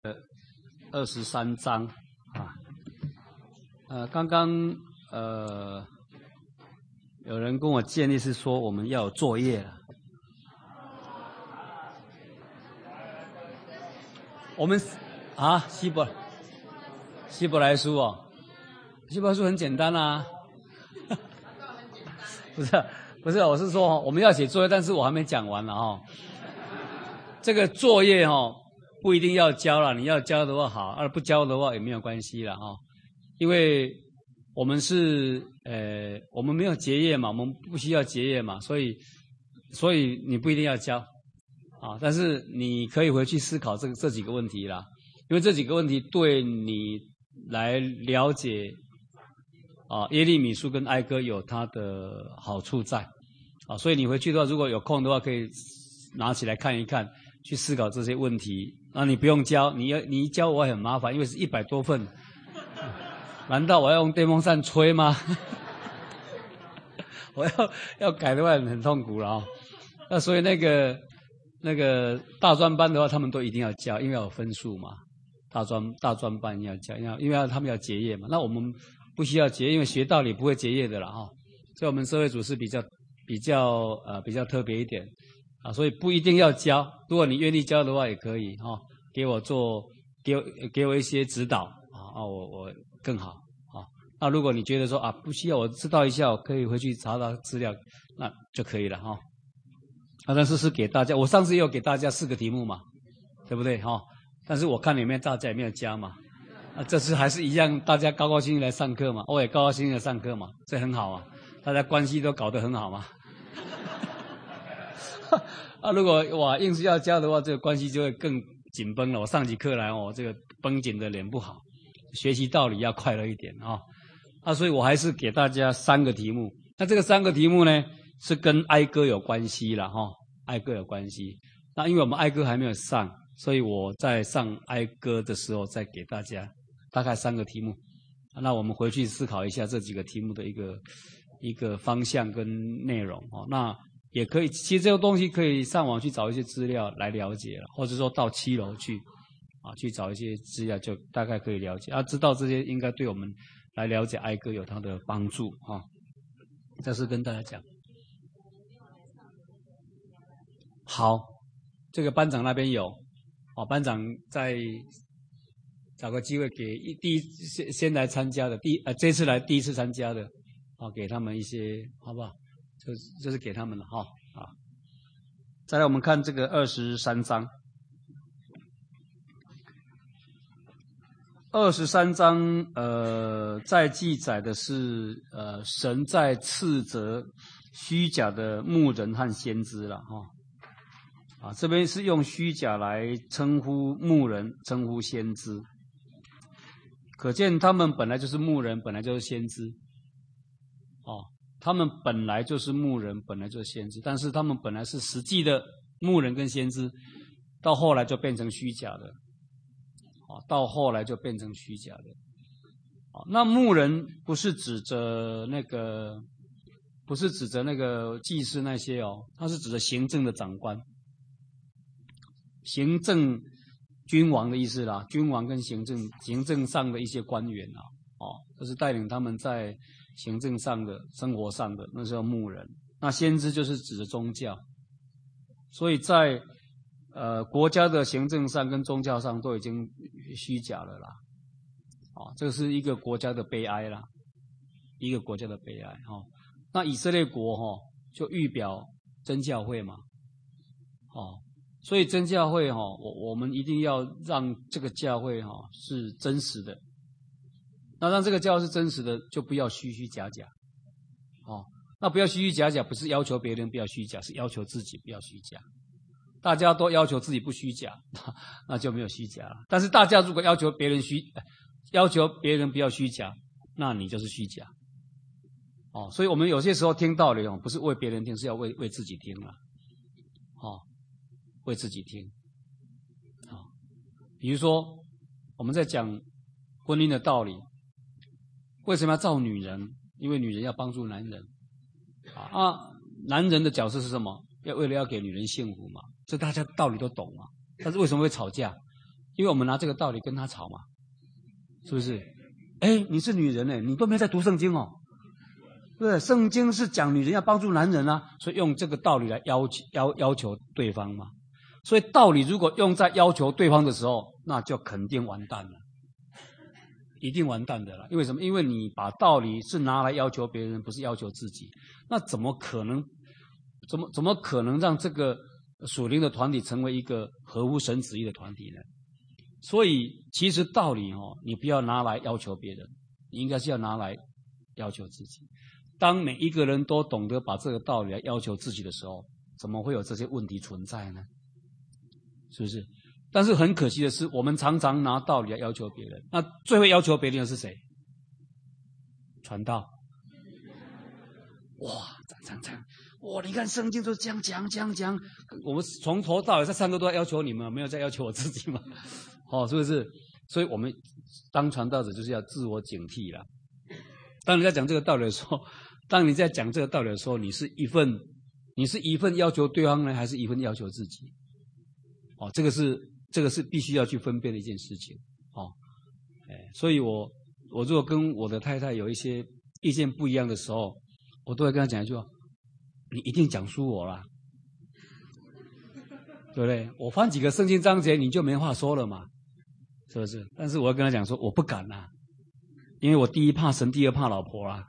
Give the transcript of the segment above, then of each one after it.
23章刚刚有人跟我建议是说我们要有作业了。我们希伯来书哦，希伯来书很简单啊，不是，我是说我们要写作业，但是我还没讲完了哦。这个作业哦不一定要交了，你要交的话好，不交的话也没有关系了哦。因为我们我们没有结业嘛，我们不需要结业嘛，所以你不一定要交啊，但是你可以回去思考这几个问题啦，因为这几个问题对你来了解耶利米书跟哀歌有它的好处在啊，所以你回去的话，如果有空的话，可以拿起来看一看，去思考这些问题。那你不用交，你一交我很麻烦，因为是100多份。难道我要用电风扇吹吗？我要改的话很痛苦了哦。那所以那个大专班的话，他们都一定要交，因为要有分数嘛。大专班要交，因为他们要结业嘛。那我们不需要结业，因为学道理不会结业的啦哈。所以我们社会组是比较特别一点啊，所以不一定要交。如果你愿意交的话，也可以哈，给我一些指导啊，我更好啊。那如果你觉得说不需要，我知道一下，我可以回去查资料，那就可以了哈。但是给大家，我上次也有给大家4个题目嘛，对不对哈？但是我看里面大家也没有加嘛，这次还是一样，大家高高兴兴来上课嘛，我也高高兴兴的上课嘛，这很好啊，大家关系都搞得很好嘛。如果硬是要交的话，这个关系就会更紧绷了。我上起课来这个绷紧的脸不好，学习道理要快乐一点所以我还是给大家3个题目。那这个3个题目呢，是跟哀歌有关系啦哀歌有关系。那因为我们哀歌还没有上，所以我在上哀歌的时候再给大家大概3个题目。那我们回去思考一下这几个题目的一个方向跟内容那也可以，其实这个东西可以上网去找一些资料来了解了，或者说到7楼去去找一些资料，就大概可以了解知道这些应该对我们来了解哀歌有它的帮助这是跟大家讲。好，这个班长那边有班长再找个机会给先来参加的这次来第一次参加的给他们一些好不好？就是给他们了再来我们看这个23章。23章在记载的是神在斥责虚假的牧人和先知了这边是用虚假来称呼牧人，称呼先知，可见他们本来就是牧人，本来就是先知他们本来就是牧人，本来就是先知，但是他们本来是实际的牧人跟先知，到后来就变成虚假的到后来就变成虚假的那牧人不是指着那个祭司那些他是指着行政的长官，行政君王的意思啦，君王跟行政上的一些官员就是带领他们在行政上的生活上的，那时候牧人。那先知就是指着宗教，所以在国家的行政上跟宗教上都已经虚假了啦这是一个国家的悲哀啦，一个国家的悲哀那以色列国就预表真教会嘛所以真教会我们一定要让这个教会是真实的。那让这个教会是真实的，就不要虚虚假假那不要虚虚假假，不是要求别人不要虚假，是要求自己不要虚假。大家都要求自己不虚假，那就没有虚假了。但是大家如果要求别人不要虚假，那你就是虚假所以我们有些时候听道理不是为别人听，是要为自己听了为自己听比如说我们在讲婚姻的道理，为什么要造女人？因为女人要帮助男人男人的角色是什么？为了要给女人幸福嘛，这大家道理都懂嘛。但是为什么会吵架？ 因为我们拿这个道理跟他吵嘛，是不是？哎，你是女人你都没有在读圣经哦，对不对？圣经是讲女人要帮助男人啊，所以用这个道理来要求对方嘛。所以道理如果用在要求对方的时候，那就肯定完蛋了，一定完蛋的了。因为什么？因为你把道理是拿来要求别人，不是要求自己，那怎么可能让这个属灵的团体成为一个合乎神旨意的团体呢？所以其实道理你不要拿来要求别人，你应该是要拿来要求自己。当每一个人都懂得把这个道理来要求自己的时候，怎么会有这些问题存在呢？是不是？但是很可惜的是，我们常常拿道理来要求别人。那最会要求别人的是谁？传道。哇，这样，哇！你看圣经都这样讲，我们从头到尾这3个都在要求你们，没有在要求我自己嘛？是不是？所以我们当传道者就是要自我警惕啦。当你在讲这个道理的时候，你是一份要求对方呢，还是一份要求自己？这个是必须要去分辨的一件事情。所以我如果跟我的太太有一些意见不一样的时候，我都会跟她讲一句话：你一定讲输我啦，对不对？我翻几个圣经章节，你就没话说了嘛，是不是？但是我要跟她讲说，我不敢啦，因为我第一怕神，第二怕老婆啦，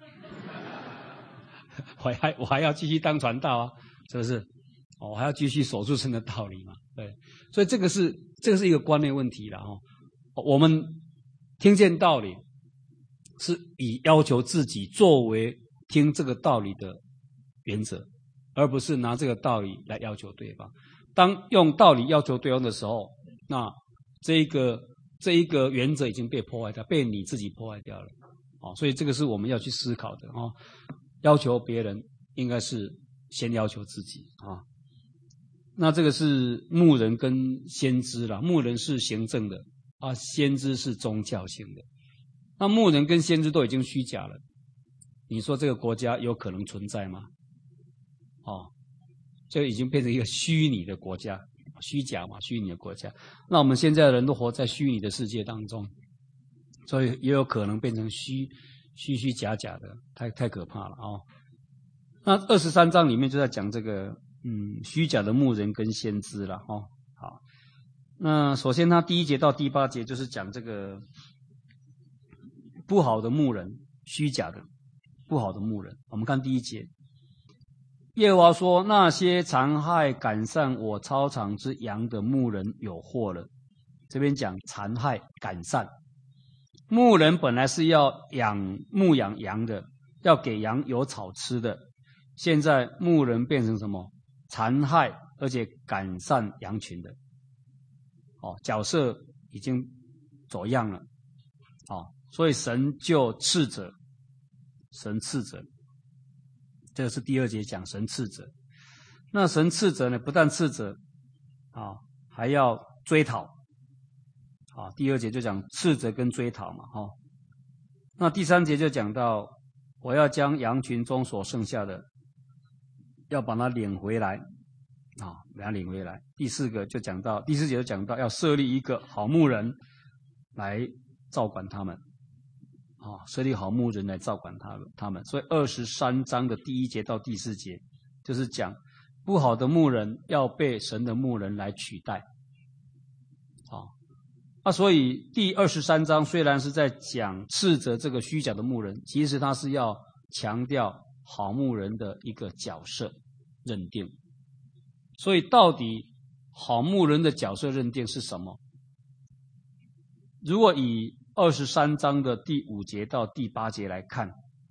我还要继续当传道啊，是不是？我还要继续守住神的道理嘛，对。所以这个是一个观念问题啦。我们听见道理是以要求自己作为听这个道理的原则，而不是拿这个道理来要求对方。当用道理要求对方的时候，那这一个原则已经被破坏掉，被你自己破坏掉了。所以这个是我们要去思考的。要求别人应该是先要求自己啊。那这个是牧人跟先知啦，牧人是行政的先知是宗教性的。那牧人跟先知都已经虚假了，你说这个国家有可能存在吗？这已经变成一个虚拟的国家，虚假嘛，虚拟的国家。那我们现在的人都活在虚拟的世界当中，所以也有可能变成虚假的，太可怕了那23章里面就在讲这个虚假的牧人跟先知了好，那首先他第1节到第8节就是讲这个不好的牧人，虚假的不好的牧人。我们看第1节，耶和华说：那些残害赶散我操场之羊的牧人有祸了。这边讲残害赶散，牧人本来是要牧养羊的，要给羊有草吃的，现在牧人变成什么？残害而且赶散羊群的。角色已经走样了。所以神就斥责，神斥责。这个是第2节讲神斥责。那神斥责呢，不但斥责还要追讨。第2节就讲斥责跟追讨嘛。那第3节就讲到我要将羊群中所剩下的要把它领回来把它领回来。第4节就讲到要设立一个好牧人来照管他们设立好牧人来照管他们。所以23章的第1节到第4节就是讲不好的牧人要被神的牧人来取代。所以第23章虽然是在讲斥责这个虚假的牧人，其实他是要强调好牧人的一个角色认定。所以到底好牧人的角色认定是什么？如果以23章的第5节到第8节来看，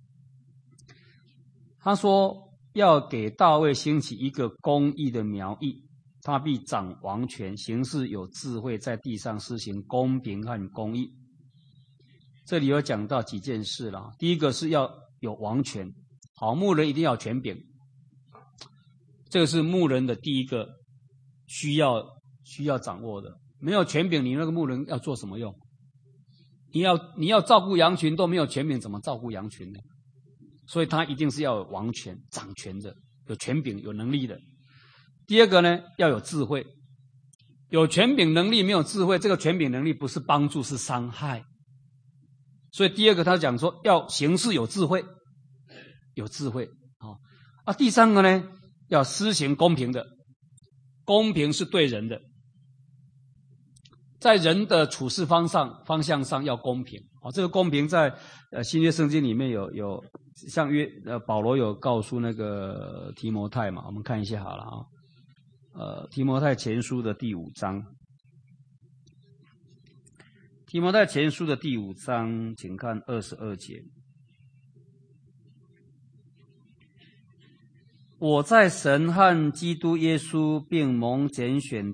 他说要给大卫兴起一个公义的苗裔，他必掌王权，行事有智慧，在地上施行公平和公义。这里有讲到几件事啦。第一个是要有王权，好牧人一定要有权柄，这个是牧人的第一个需要掌握的。没有权柄，你那个牧人要做什么用？你要照顾羊群都没有权柄，怎么照顾羊群呢？所以他一定是要有王权，掌权的，有权柄，有能力的。第二个呢，要有智慧， 有权柄能力没有智慧，这个权柄能力不是帮助是伤害。所以第二个他讲说要行事有智慧，有智慧第三个呢要施行公平的，公平是对人的，在人的处事方向上要公平这个公平在新约圣经里面有像保罗有告诉那个提摩太嘛，我们看一下好了提摩太前书的第5章，提摩太前书的第5章，请看22节。我在神和基督耶稣并蒙拣选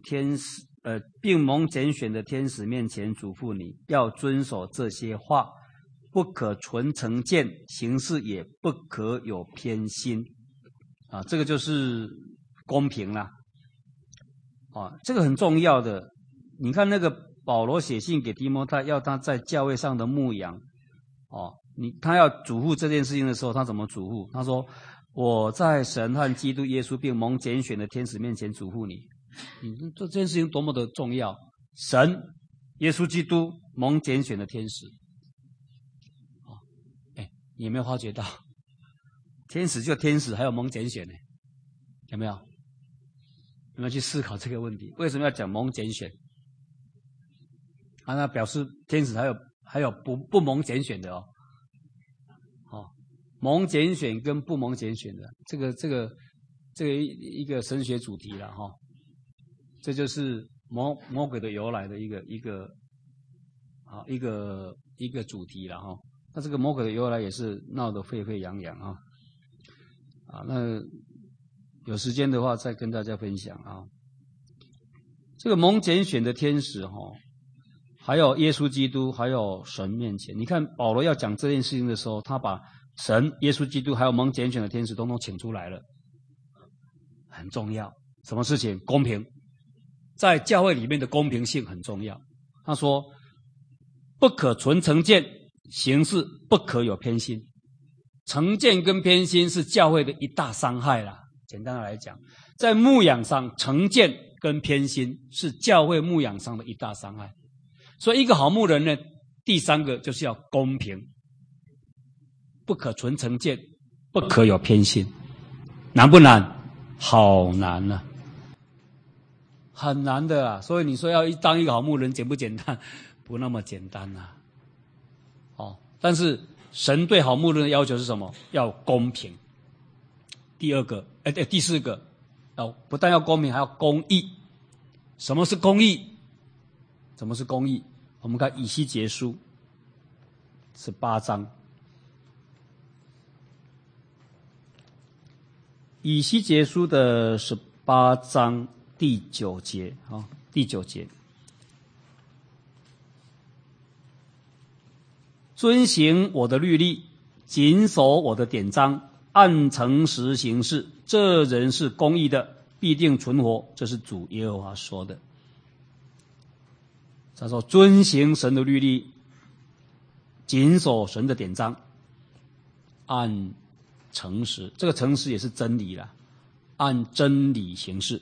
的天使面前嘱咐你，要遵守这些话，不可存成见，行事也不可有偏心这个就是公平啦这个很重要的。你看那个保罗写信给提摩太，要他在教会上的牧养他要嘱咐这件事情的时候，他怎么嘱咐？他说我在神和基督耶稣并蒙拣选的天使面前嘱咐你。这件事情多么的重要，神耶稣基督蒙拣选的天使你有没有发觉到天使就天使还有蒙拣选呢？有没有去思考这个问题？为什么要讲蒙拣选那表示天使还有不蒙拣选的蒙拣选跟不蒙拣选的这个一个神学主题了这就是魔鬼的由来的一个主题了那这个魔鬼的由来也是闹得沸沸扬扬那有时间的话再跟大家分享这个蒙拣选的天使还有耶稣基督，还有神面前，你看保罗要讲这件事情的时候，他把神、耶稣基督还有蒙拣选的天使统统请出来了，很重要。什么事情？公平，在教会里面的公平性很重要。他说不可存成见，行事不可有偏心。成见跟偏心是教会的一大伤害啦。简单的来讲，在牧养上，成见跟偏心是教会牧养上的一大伤害。所以一个好牧人呢，第三个就是要公平，不可存成见，不可有偏心。难不难？好难啊，很难的啊。所以你说要当一个好牧人简不简单？不那么简单啊。但是神对好牧人的要求是什么？要公平。第四个，不但要公平，还要公义。什么是公义？什么是公义？我们看以西结书18章。以西结书的18章第9节第9节。遵行我的律例，谨守我的典章，按诚实行事，这人是公义的，必定存活。这是主耶和华说的。他说遵行神的律例，谨守神的典章，按诚实，这个诚实也是真理啦，按真理行事，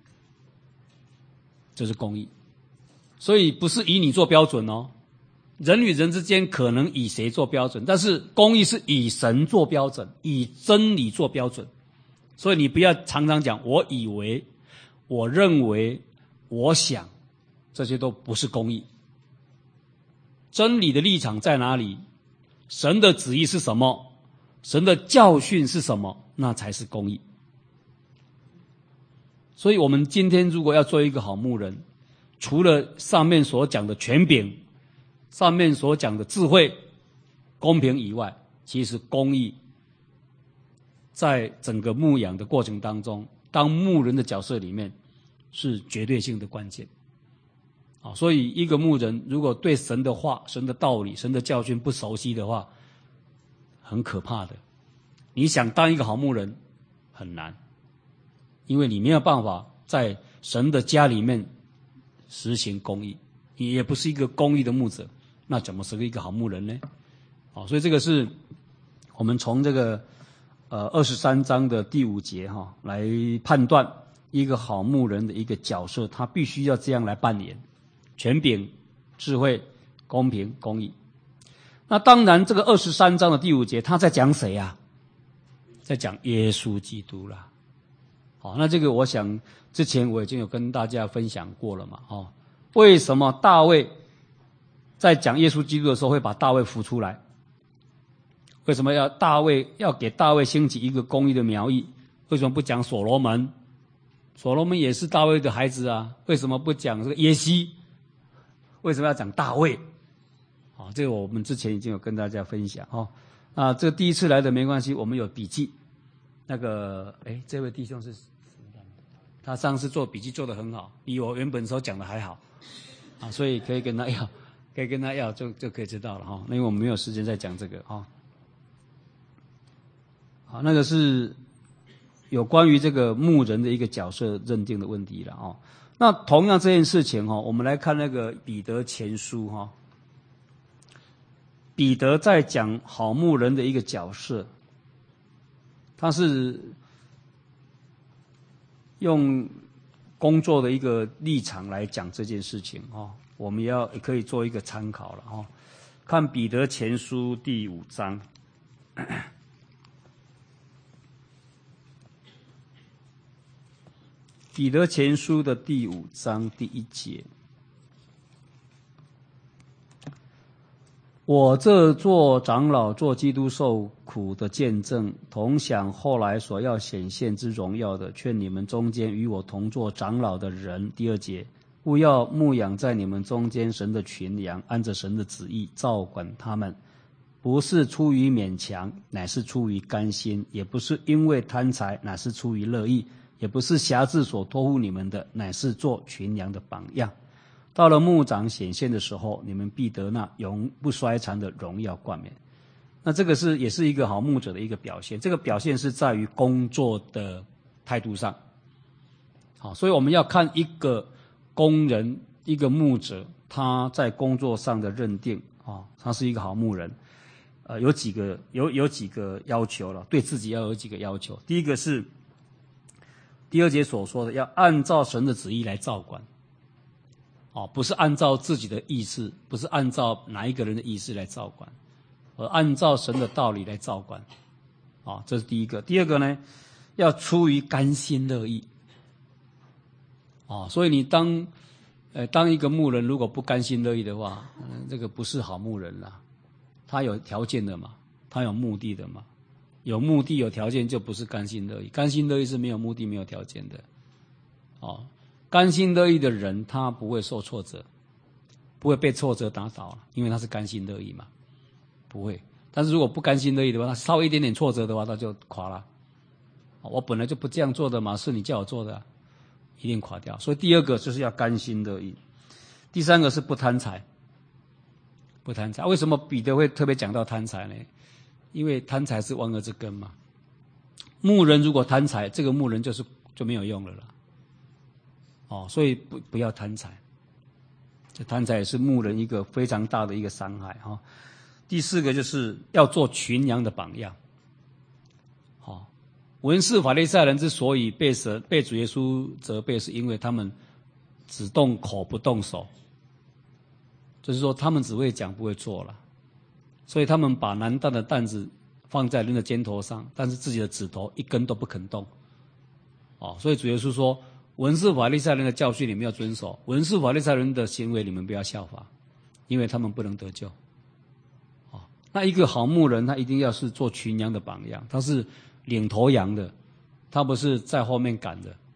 这是公义。所以不是以你做标准哦，人与人之间可能以谁做标准，但是公义是以神做标准，以真理做标准。所以你不要常常讲我以为、我认为、我想，这些都不是公义。真理的立场在哪里？神的旨意是什么？神的教训是什么？那才是公义。所以我们今天如果要做一个好牧人，除了上面所讲的权柄，上面所讲的智慧、公平以外，其实公义在整个牧养的过程当中，当牧人的角色里面是绝对性的关键。所以一个牧人如果对神的话、神的道理、神的教训不熟悉的话，很可怕的。你想当一个好牧人很难，因为你没有办法在神的家里面实行公义，你也不是一个公义的牧者，那怎么是一个好牧人呢？所以这个是我们从这个23章的第5节来判断一个好牧人的一个角色，他必须要这样来扮演：权柄、智慧、公平、公义。那当然，这个23章的第5节，他在讲谁啊？在讲耶稣基督啦。好，那这个我想之前我已经有跟大家分享过了嘛。为什么大卫在讲耶稣基督的时候会把大卫扶出来？为什么要给大卫兴起一个公义的苗裔？为什么不讲所罗门？所罗门也是大卫的孩子啊，为什么不讲这个耶西？为什么要讲大卫？这个我们之前已经有跟大家分享这个第一次来的没关系，我们有笔记。那个这位弟兄是他上次做笔记做得很好，比我原本所讲的还好所以可以跟他要，就可以知道了因为我们没有时间再讲这个好，那个是有关于这个牧人的一个角色认定的问题了那同样这件事情我们来看那个彼得前书彼得在讲好牧人的一个角色，他是用工作的一个立场来讲这件事情我们也可以做一个参考了看彼得前书第5章。彼得前书的第5章第1节，我这做长老做基督受苦的见证，同享后来所要显现之荣耀的，劝你们中间与我同做长老的人。第2节，勿要牧养在你们中间神的群羊，按着神的旨意照管他们，不是出于勉强，乃是出于甘心，也不是因为贪财，乃是出于乐意，也不是辖制所托付你们的，乃是做群羊的榜样。到了牧长显现的时候，你们必得那永不衰残的荣耀冠冕。那这个也是一个好牧者的一个表现，这个表现是在于工作的态度上。所以我们要看一个工人，一个牧者，他在工作上的认定他是一个好牧人。有几个要求了，对自己要有几个要求。第一个是第2节所说的，要按照神的旨意来照管。不是按照自己的意思，不是按照哪一个人的意思来照管，而按照神的道理来照管。这是第一个。第二个呢，要出于甘心乐意。所以你当一个牧人如果不甘心乐意的话，这个不是好牧人啦。他有条件的嘛，他有目的的嘛，有目的有条件就不是甘心乐意。甘心乐意是没有目的没有条件的。甘心乐意的人，他不会受挫折，不会被挫折打倒，因为他是甘心乐意嘛，不会。但是如果不甘心乐意的话，他稍微一点点挫折的话，他就垮了。我本来就不这样做的嘛，是你叫我做的一定垮掉。所以第2个就是要甘心乐意。第3个是不贪财，不贪财。为什么彼得会特别讲到贪财呢？因为贪财是万恶之根嘛。牧人如果贪财，这个牧人就没有用了啦。所以不要贪财，这贪财也是牧人一个非常大的一个伤害第4个就是要做群羊的榜样。文士法利赛人之所以被主耶稣责备，是因为他们只动口不动手，就是说他们只会讲不会做了，所以他们把难担的担子放在人的肩头上，但是自己的指头一根都不肯动。所以主耶稣说，文士法利赛人的教训你们要遵守，文士法利赛人的行为你们不要效法，因为他们不能得救。那一个好牧人，他一定要是做群羊的榜样，他是领头羊的，他不是在后面赶的，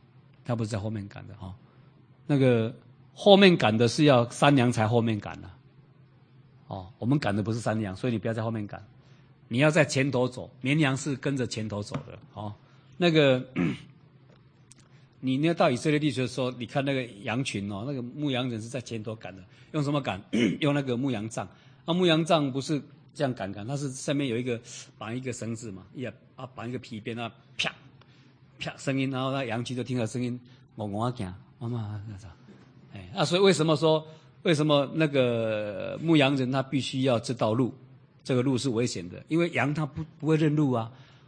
那个后面赶的是要山羊才后面赶的。我们赶的不是山羊，所以你不要在后面赶，你要在前头走，绵羊是跟着前头走的。那个你要到以色列地区的时候，你看那个羊群那个牧羊人是在前头赶的，用什么赶？用那个牧羊杖。牧羊杖不是这样赶，它是上面有绑一个绳子嘛，绑一个皮鞭啪啪声音，然后那羊群就听到声音，我走，妈妈那所以为什么那个牧羊人他必须要知道路？这个路是危险的，因为羊他不会认路啊。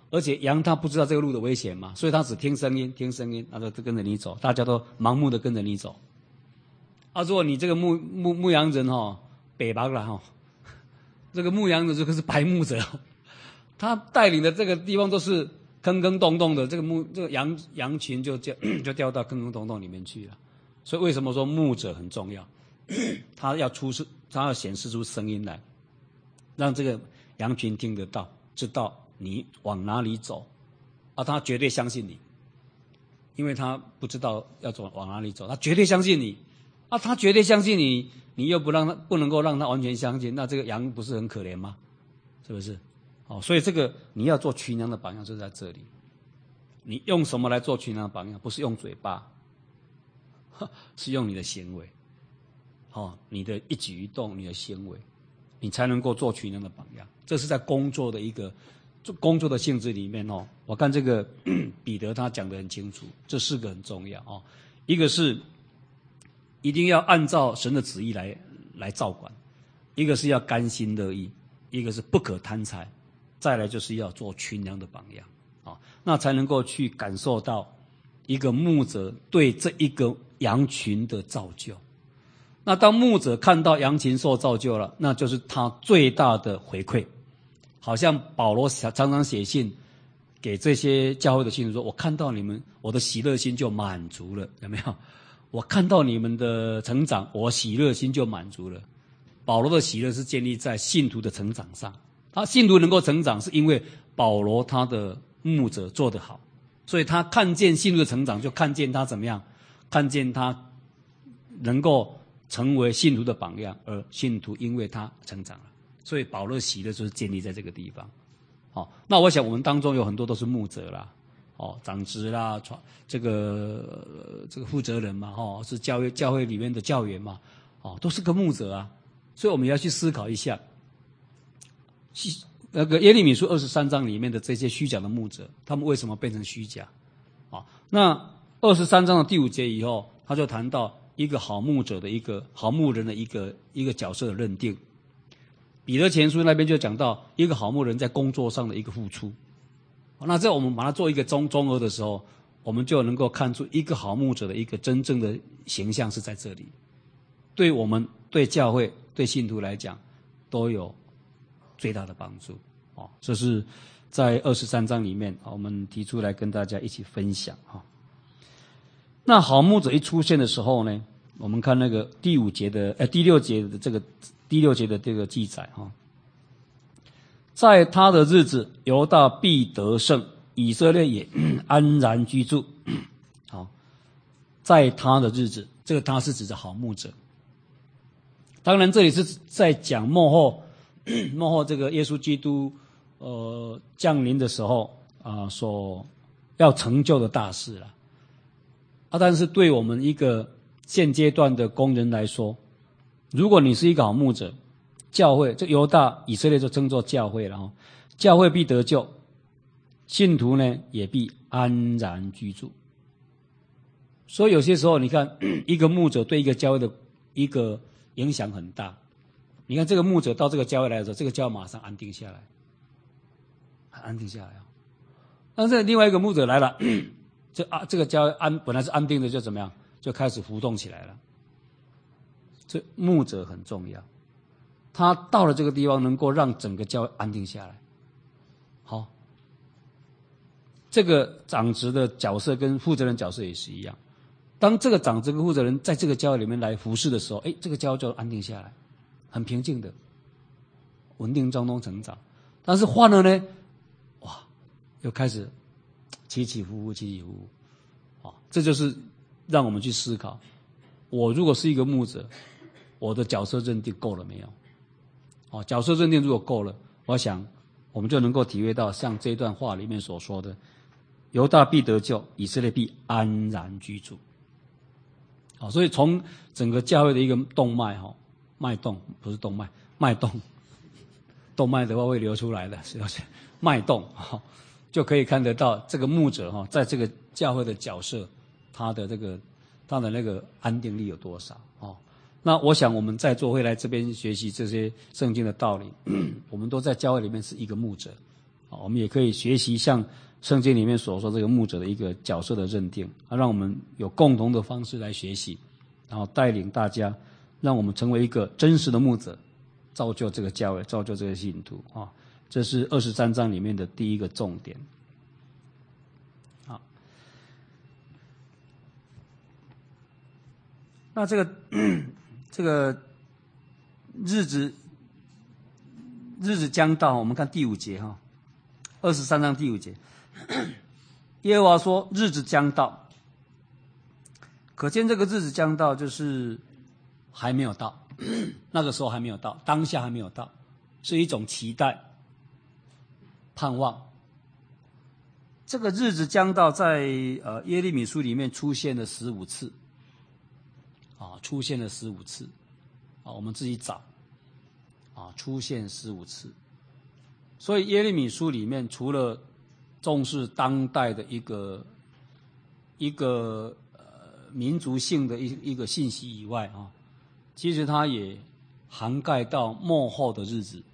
而且羊它不知道这个路的危险嘛，所以它只听声音，听声音，它就跟着你走，大家都盲目的跟着你走。如果你这个牧羊人北白了这个牧羊人这个是白牧者，他带领的这个地方都是坑坑洞洞的，这个羊群就掉到坑坑洞洞里面去了。所以为什么说牧者很重要？他要显示出声音来，让这个羊群听得到，知道你往哪里走，他绝对相信你，因为他不知道要往哪里走，他绝对相信你，他绝对相信你，你又不能够让他完全相信，那这个羊不是很可怜吗？是不是？所以这个你要做群羊的榜样就在这里。你用什么来做群羊的榜样？不是用嘴巴，是用你的行为，你的一举一动，你的行为，你才能够做群羊的榜样。这是在工作的性质里面我看这个彼得他讲得很清楚，这四个很重要一个是一定要按照神的旨意来照管，一个是要甘心乐意，一个是不可贪财，再来就是要做群羊的榜样那才能够去感受到一个牧者对这一个羊群的造就。那当牧者看到羊群受造就了，那就是他最大的回馈。好像保罗常常写信给这些教会的信徒说，我看到你们，我的喜乐心就满足了，有没有？我看到你们的成长，我喜乐心就满足了。保罗的喜乐是建立在信徒的成长上，他信徒能够成长是因为保罗他的牧者做得好，所以他看见信徒的成长，就看见他怎么样，看见他能够成为信徒的榜样，而信徒因为他成长了，所以保罗的喜乐就是建立在这个地方。那我想我们当中有很多都是牧者啦，长子啦，这个负责人嘛，是教会里面的教员嘛，都是个牧者啊，所以我们要去思考一下，那个耶利米书23章里面的这些虚假的牧者，他们为什么变成虚假？那23章的第5节以后，他就谈到一个好牧者的一个好牧人的一个角色的认定。彼得前书那边就讲到一个好牧人在工作上的一个付出。那在我们把它做一个综合的时候，我们就能够看出一个好牧者的一个真正的形象是在这里。对我们、对教会、对信徒来讲，都有最大的帮助。这是在23章里面我们提出来跟大家一起分享。那好牧者一出现的时候呢，我们看那个第6节的这个记载在他的日子，犹大必得胜，以色列也安然居住。在他的日子，这个他是指着好牧者。当然这里是在讲末后这个耶稣基督降临的时候所要成就的大事了。但是对我们一个现阶段的工人来说，如果你是一个好牧者，教会这犹大以色列就称作教会了教会必得救，信徒呢也必安然居住。所以有些时候你看一个牧者对一个教会的一个影响很大。你看这个牧者到这个教会来的时候，这个教会马上安定下来，安定下来但是另外一个牧者来了这个教会本来是安定的，就怎么样，就开始浮动起来了。这牧者很重要，他到了这个地方能够让整个教会安定下来。好，这个长职的角色跟负责人角色也是一样。当这个长职跟负责人在这个教会里面来服侍的时候，这个教会就安定下来，很平静的，稳定中成长。但是换了呢，又开始起起伏伏。这就是让我们去思考，我如果是一个牧者，我的角色认定够了没有？角色认定如果够了，我想我们就能够体会到像这段话里面所说的，犹大必得救，以色列必安然居住。所以从整个教会的一个动脉脉动，不是动脉，脉动，动脉的话会流出来的，是要脉动就可以看得到这个牧者在这个教会的角色，他的那个安定力有多少那我想我们在座会来这边学习这些圣经的道理，我们都在教会里面是一个牧者我们也可以学习像圣经里面所说这个牧者的一个角色的认定，让我们有共同的方式来学习，然后带领大家，让我们成为一个真实的牧者，造就这个教会，造就这个信徒啊。这是23章里面的第一个重点。好，那这个日子将到，我们看第5节哈，23章第5节，耶和华说日子将到，可见这个日子将到就是还没有到，那个时候还没有到，当下还没有到，是一种期待、盼望。这个日子将到在耶利米书里面出现了15次，出现了15次，我们自己找，出现15次。所以耶利米书里面除了重视当代的一个民族性的一个信息以外其实它也涵盖到末后的日子，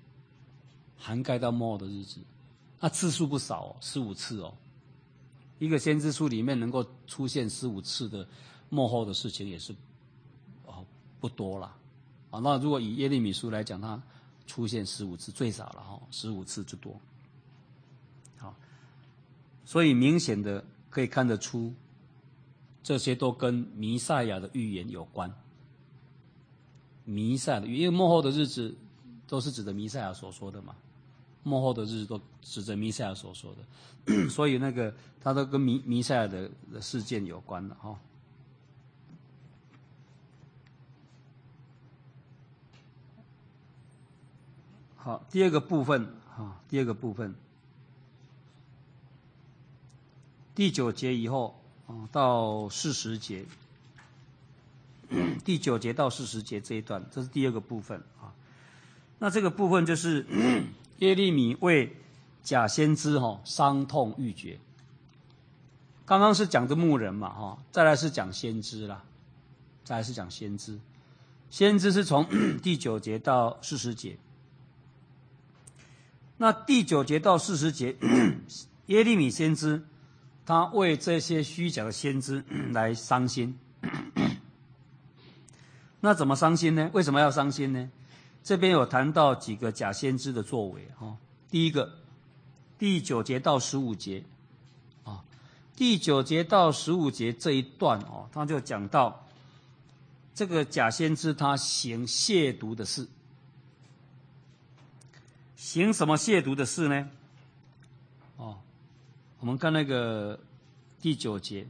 那次数不少15次一个先知书里面能够出现15次的末后的事情也是不多啦那如果以耶利米书来讲，它出现15次最少了15次之多。好，所以明显的可以看得出，这些都跟弥赛亚的预言有关。弥赛亚的预言，因为末后的日子都是指着弥赛亚所说的嘛，末后的日子都指着弥赛亚所说的，所以它都跟弥赛亚的事件有关的好，第二个部分，第9节以后到40节，第9节到40节这一段，这是第二个部分那这个部分就是耶利米为假先知伤痛欲绝。刚刚是讲的牧人嘛再来是讲先知啦，先知是从第9节到40节。那第9节到40节，耶利米先知他为这些虚假的先知来伤心。那怎么伤心呢？为什么要伤心呢？这边有谈到几个假先知的作为第一个，第9节到15节第9节到15节这一段他就讲到这个假先知他行亵渎的事。行什么亵渎的事呢？我们看那个第9节，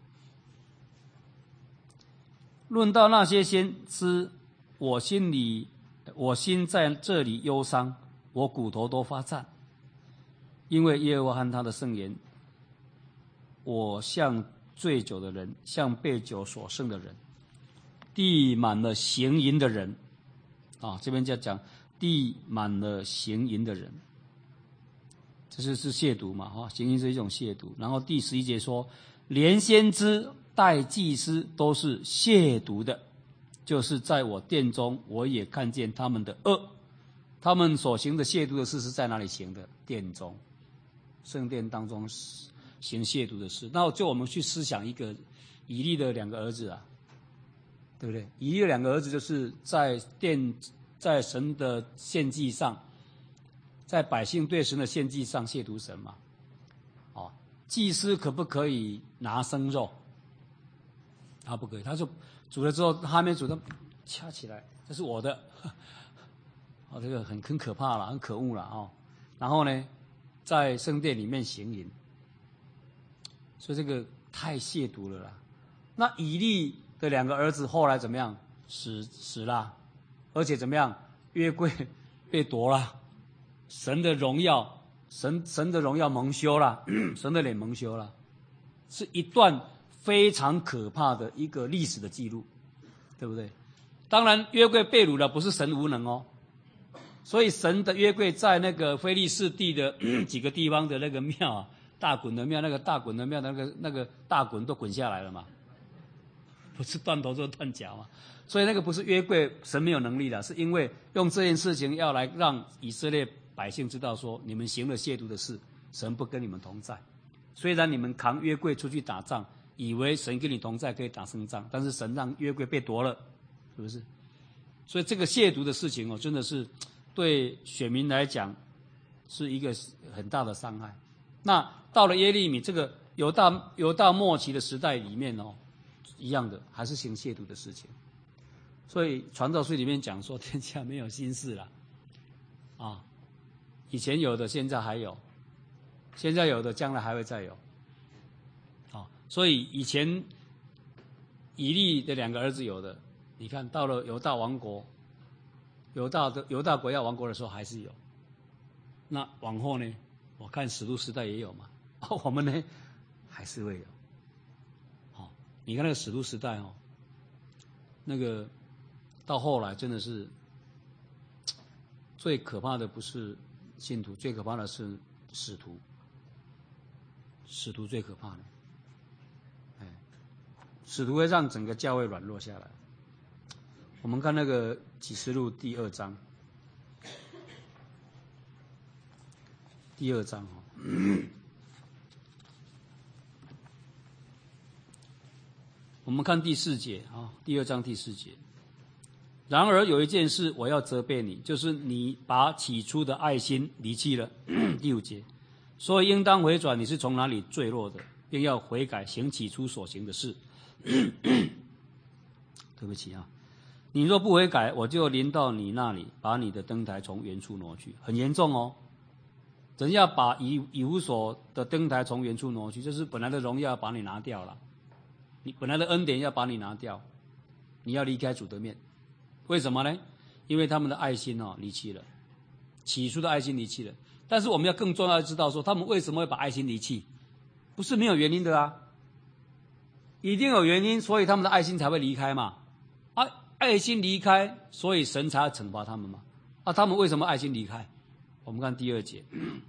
论到那些先知，我心在这里忧伤，我骨头都发颤，因为耶和华和他的圣言，我像醉酒的人，像被酒所胜的人，地满了行淫的人这边就讲地满了行淫的人，这是亵渎嘛行淫是一种亵渎。然后第11节说，连先知带祭司都是亵渎的，就是在我殿中我也看见他们的恶，他们所行的亵渎的事是在哪里行的？殿中，圣殿当中行亵渎的事。那就我们去思想一个以利的2个儿子对不对？以利的2个儿子就是在神的献祭上，在百姓对神的献祭上亵渎神嘛祭司可不可以拿生肉？他不可以，他就煮了之后，他还没煮，他掐起来，这是我的这个很可怕了，很可恶了然后呢，在圣殿里面行淫，所以这个太亵渎了啦。那以利的2个儿子后来怎么样？死了，而且怎么样？约柜被夺了，神的荣耀蒙羞了，神的脸蒙羞了，是一段非常可怕的一个历史的记录，对不对？当然，约柜被掳了，不是神无能所以神的约柜在那个非利士地的几个地方的那个庙大衮的庙，那个大衮的庙那个大衮都滚下来了嘛，不是断头就是断脚嘛。所以那个不是约柜神没有能力的，是因为用这件事情要来让以色列百姓知道说，你们行了亵渎的事，神不跟你们同在。虽然你们扛约柜出去打仗，以为神跟你同在可以打胜仗，但是神让约柜被夺了，是不是？所以这个亵渎的事情真的是对选民来讲是一个很大的伤害。那到了耶利米这个犹大末期的时代里面一样的还是行亵渎的事情。所以传道书里面讲说，天下没有新事了，以前有的现在还有，现在有的将来还会再有，所以以前以利的2个儿子有的，你看到了犹大王国，犹大国要亡国的时候还是有。那往后呢？我看使徒时代也有嘛，我们呢还是会有。你看那个使徒时代那个到后来真的是最可怕的不是信徒，最可怕的是使徒。使徒最可怕的，使徒会让整个教会软弱下来。我们看那个启示录第2章，我们看第4节第2章第4节。然而有一件事我要责备你，就是你把起初的爱心离弃了。第5节，所以应当回转，你是从哪里坠落的，并要悔改，行起初所行的事。对不起你若不悔改，我就临到你那里，把你的灯台从原处挪去。很严重人要把以弗所的灯台从原处挪去，就是本来的荣耀把你拿掉了，你本来的恩典要把你拿掉，你要离开主的面。为什么呢？因为他们的爱心离弃了，起初的爱心离弃了。但是我们要更重要的知道说，他们为什么会把爱心离弃？不是没有原因的一定有原因，所以他们的爱心才会离开嘛。爱心离开，所以神才要惩罚他们嘛。他们为什么爱心离开？我们看第2节，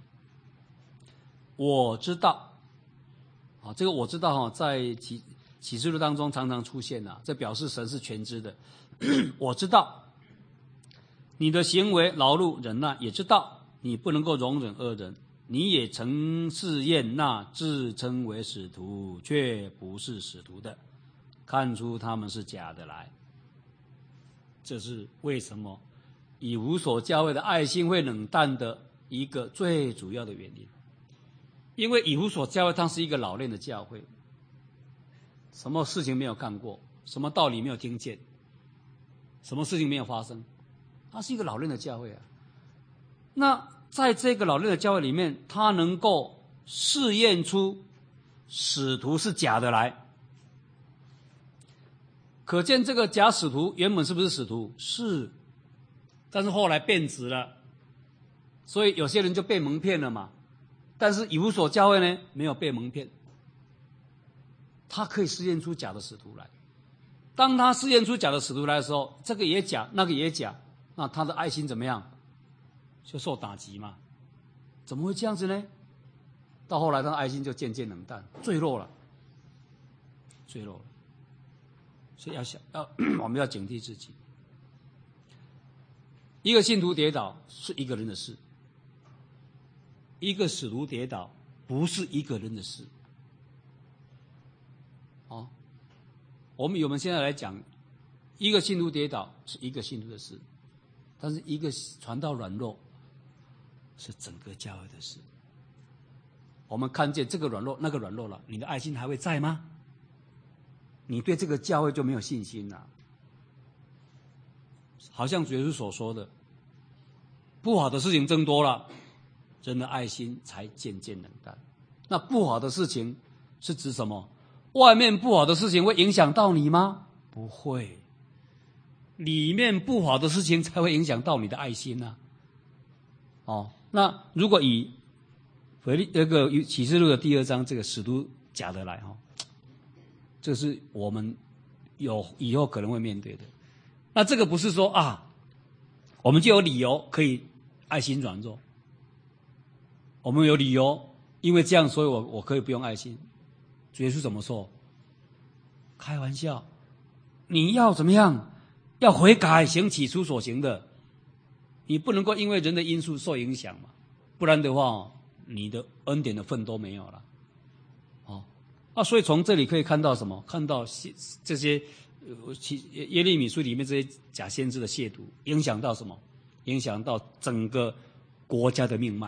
我知道，这个我知道在启示录当中常常出现这表示神是全知的。我知道你的行为劳碌忍耐，也知道你不能够容忍恶人，你也曾试验那自称为使徒却不是使徒的，看出他们是假的来。这是为什么以弗所教会的爱心会冷淡的一个最主要的原因。因为以弗所教会它是一个老练的教会，什么事情没有干过，什么道理没有听见，什么事情没有发生，它是一个老练的教会那在这个老练的教会里面，它能够试验出使徒是假的来。可见这个假使徒原本是不是使徒？是，但是后来变质了，所以有些人就被蒙骗了嘛。但是以弗所教会呢，没有被蒙骗，他可以试验出假的使徒来。当他试验出假的使徒来的时候，这个也假，那个也假，那他的爱心怎么样？就受打击嘛。怎么会这样子呢？到后来他的爱心就渐渐冷淡，坠落了。所以我们要警惕自己。一个信徒跌倒是一个人的事，一个使徒跌倒不是一个人的事。我们现在来讲，一个信徒跌倒是一个信徒的事，但是一个传道软弱是整个教会的事。我们看见这个软弱那个软弱了，你的爱心还会在吗？你对这个教会就没有信心了。好像主耶稣所说的，不好的事情增多了，人的爱心才渐渐冷淡。那不好的事情是指什么？外面不好的事情会影响到你吗？不会，里面不好的事情才会影响到你的爱心那如果以启示录的第2章这个使徒假的来这是我们以后可能会面对的。那这个不是说我们就有理由可以爱心软弱，我们有理由因为这样所以我可以不用爱心。主耶稣怎么说？开玩笑，你要怎么样？要悔改，行起初所行的。 你不能够因为人的因素受影响嘛，不然的话，你的恩典的份都没有了。所以从这里可以看到什么？看到这些耶利米书里面这些假先知的亵渎，影响到什么？影响到整个国家的命脉，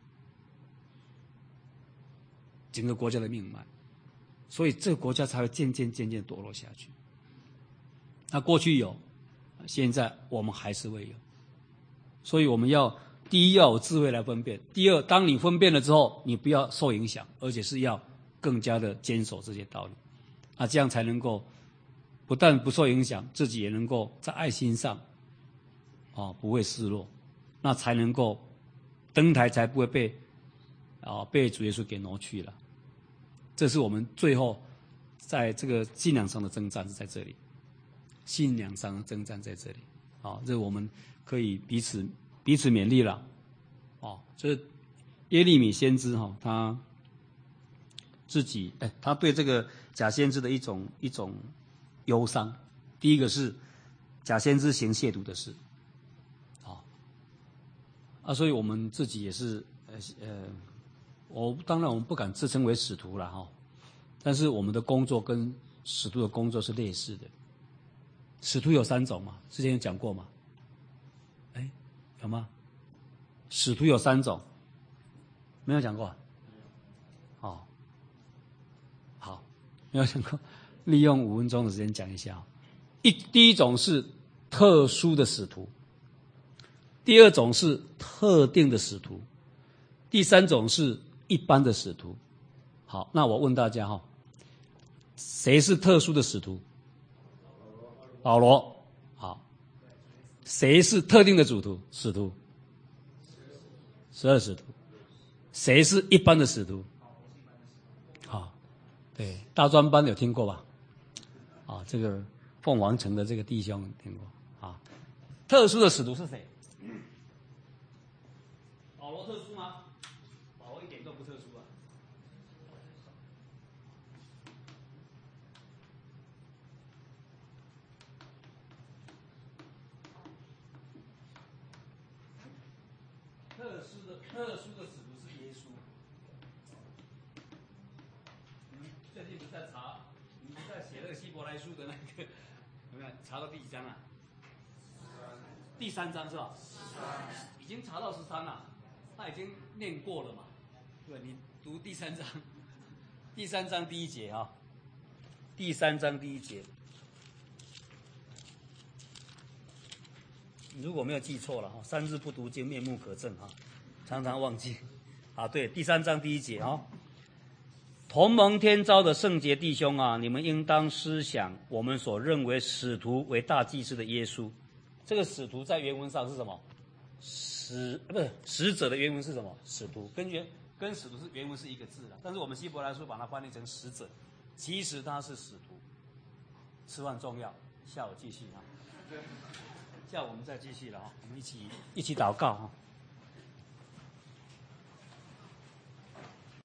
整个国家的命脉，所以这个国家才会渐渐堕落下去。那过去有，现在我们还是会有，所以我们第一要有智慧来分辨，第二，当你分辨了之后，你不要受影响，而且是要更加的坚守这些道理，这样才能够不但不受影响，自己也能够在爱心上不会失落，那才能够登台，才不会被主耶稣给挪去了。这是我们最后在这个信仰上的征战是在这里，信仰上的征战在这里。这我们可以彼此勉励了。就是耶利米先知他自己他对这个假先知的一种忧伤。第一个是假先知行亵渎的事，所以我们自己也是当然我们不敢自称为使徒了但是我们的工作跟使徒的工作是类似的。使徒有3种嘛，之前有讲过嘛？有吗？使徒有3种，没有讲过。好，没有讲过，利用5分钟的时间讲一下。第一种是特殊的使徒，第二种是特定的使徒，第3种是一般的使徒。好，那我问大家谁是特殊的使徒？保罗。好，谁是特定的使徒？12使徒。谁是一般的使徒？对，大专班有听过吧？这个凤凰城的这个弟兄听过。特殊的使徒是谁？保罗特殊吗？保罗一点都不特殊啊。特殊的使徒是耶稣。你们最近不是在查，你们在写那个希伯来书的那个，有没有查到第几章了？第3章是吧？已经查到13了，他已经念过了嘛？对，你读第3章，第3章第1节第3章第1节。如果没有记错了3日不读经，面目可憎常常忘记。对，第3章第1节同蒙天召的圣洁弟兄你们应当思想我们所认为使徒为大祭司的耶稣。这个使徒在原文上是什么？使者的原文是什么？使徒跟使徒是原文是一个字的，但是我们希伯来书把它翻译成使者，其实他是使徒。吃饭重要，下午继续下午我们再继续了我们一起祷告